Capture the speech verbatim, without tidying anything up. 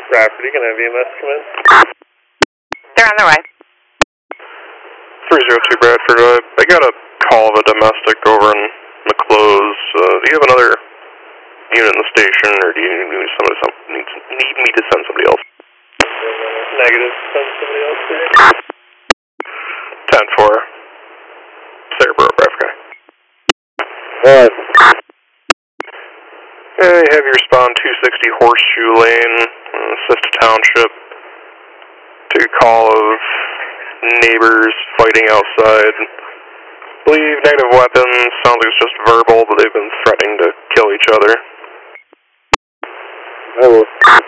Rafferty, can I have E M S come in? They're on their way. three zero two Bradford, uh, I got a call of a domestic over in McClose. Uh, do you have another unit in the station, or do you need me to, somebody, some, need, need me to send somebody else? Negative, send somebody else there. ten four. Cerebro, Bradford. Alright. Yeah, you have your respond two sixty Horseshoe Lane, uh, Sister Township. Took a call of neighbors fighting outside. Believe negative weapons, sounds like it's just verbal, but they've been threatening to kill each other. I will.